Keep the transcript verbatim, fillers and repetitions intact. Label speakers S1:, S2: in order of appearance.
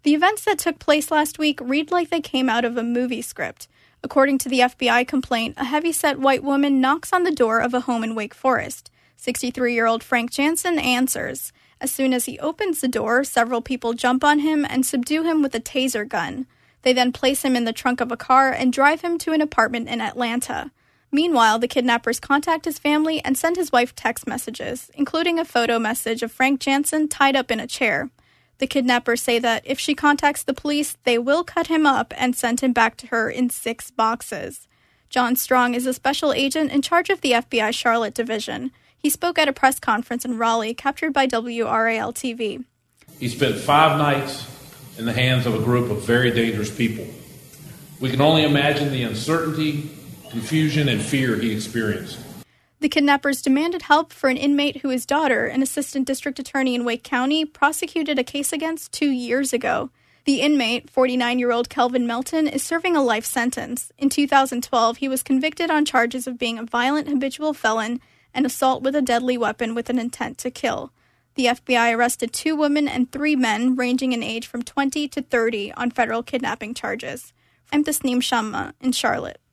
S1: The events that took place last week read like they came out of a movie script. According to the F B I complaint, a heavyset white woman knocks on the door of a home in Wake Forest. sixty-three-year-old Frank Jansen answers. As soon as he opens the door, several people jump on him and subdue him with a taser gun. They then place him in the trunk of a car and drive him to an apartment in Atlanta. Meanwhile, the kidnappers contact his family and send his wife text messages, including a photo message of Frank Jansen tied up in a chair. The kidnappers say that if she contacts the police, they will cut him up and send him back to her in six boxes. John Strong is a special agent in charge of the F B I Charlotte Division. He spoke at a press conference in Raleigh, captured by W R A L T V.
S2: He spent five nights in the hands of a group of very dangerous people. We can only imagine the uncertainty, confusion, and fear he experienced.
S1: The kidnappers demanded help for an inmate who his daughter, an assistant district attorney in Wake County, prosecuted a case against two years ago. The inmate, forty-nine-year-old Kelvin Melton, is serving a life sentence. In two thousand twelve, he was convicted on charges of being a violent habitual felon and assault with a deadly weapon with an intent to kill. The F B I arrested two women and three men ranging in age from twenty to thirty on federal kidnapping charges. I'm Tasneem Shamma in Charlotte.